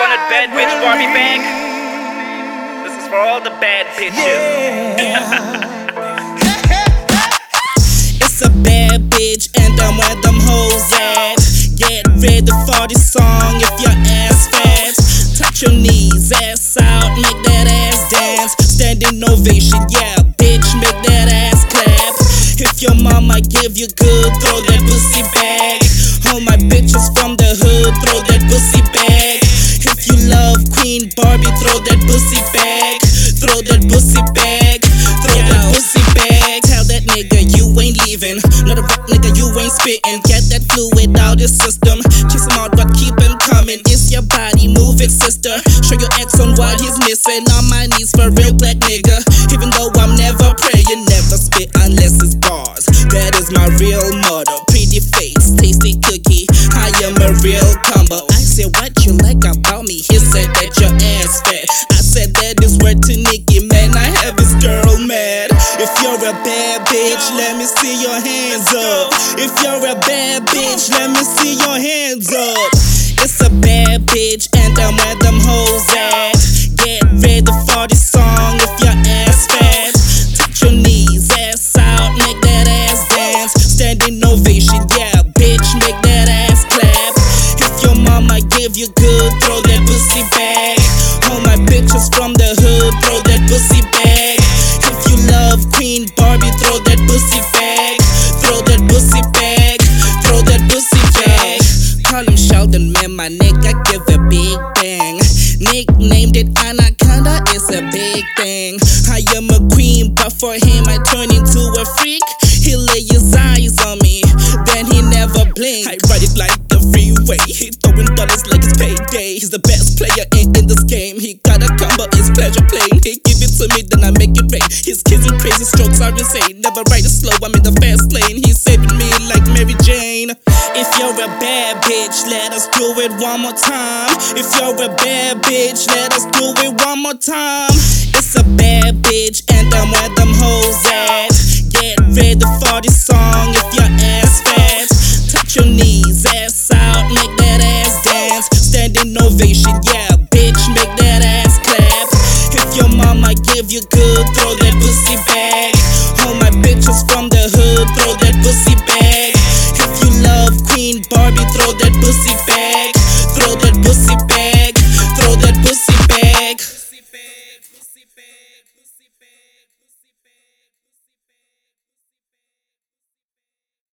want a bad bitch Barbie bag? This is for all the bad bitches. It's a bad bitch anthem where them hoes at. Get ready for this song if your ass fat. Touch your knees, ass out, make that ass dance. Standing ovation, yeah, bitch, make that ass clap. If your mama give you good, throw that pussy back. All my bitches from the hood, throw that pussy back. If you love Queen Barbie, throw that pussy back. Throw that pussy back. Throw that pussy back. Tell that nigga you ain't leaving. Not a rap nigga, you ain't spitting. Get that fluid out your system. Kiss him out, but keep him coming. It's your body, move it, sister. Show your ex on what he's missing. On my knees for real black nigga. Even though I'm never praying, never spit unless it's bars. That is my real motto. Pretty face, tasty cookie. I am a real combo. I said, what you like about me? He said that your ass fat. I said that is word to Nicki, man. I have this girl mad. If you're a bad bitch, let me see your hands up. If you're a bad bitch, let me see your hands up. It's a bad bitch anthem where them hoes at. Get ready for this song if your ass fat. Touch your knees, ass out, make that ass dance. Standing ovation, yeah, bitch, make that ass clap. If your mama give you good, throw that pussy back. All my bitches from the hood, throw that pussy back. If you love Queen Barbie, throw that pussy back. Throw that pussy back. Throw that pussy back. Call him Sheldon, man, my nigga give a big bang. Nicknamed it Anaconda, it's a big thing. I am a queen, but for him I turn into a freak. He lay his eyes on me, then he never blink. I ride it like the freeway, he throwing dollars like it's payday. He's the best player in this game. He got a combo, it's pleasure playing. He give it to me, then I make it rain. His kissing crazy strokes are insane. Never ride it slow, I'm in the fast lane. He's saving me like Mary Jane. If you're a bad bitch, let us do it one more time. If you're a bad bitch, let us do it one more time. It's a bad bitch anthem where them hoes at. Get ready for this song if your